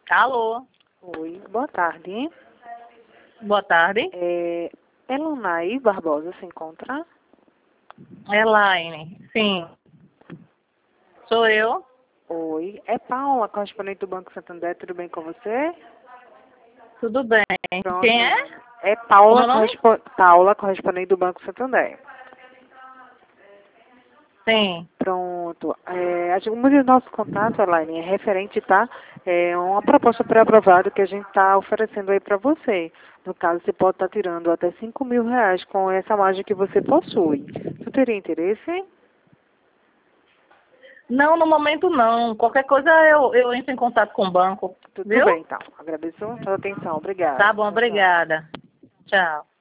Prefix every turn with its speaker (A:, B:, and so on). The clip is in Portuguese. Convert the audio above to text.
A: Alô,
B: Oi, boa tarde.
A: boa tarde.
B: Elunay Barbosa se encontra?
A: Elaine, sim. Sou eu?
B: Oi, é Paula, correspondente do Banco Santander, tudo bem com você?
A: Tudo bem.
B: Pronto.
A: Quem é?
B: É
A: O
B: Paula,
A: meu nome?
B: Paula, correspondente do Banco Santander.
A: Sim.
B: Pronto. Um dos nossos contatos, Elaine, é referente, tá? É uma proposta pré-aprovada que a gente está oferecendo aí para você. No caso, você pode estar tirando até R$ 5.000 com essa margem que você possui. Você teria interesse?
A: Não, no momento não. Qualquer coisa eu entro em contato com o banco.
B: Tudo
A: Viu?
B: bem, então. Agradeço a sua atenção. Obrigada.
A: Tá bom,
B: Tchau, tchau.
A: obrigada. Tchau.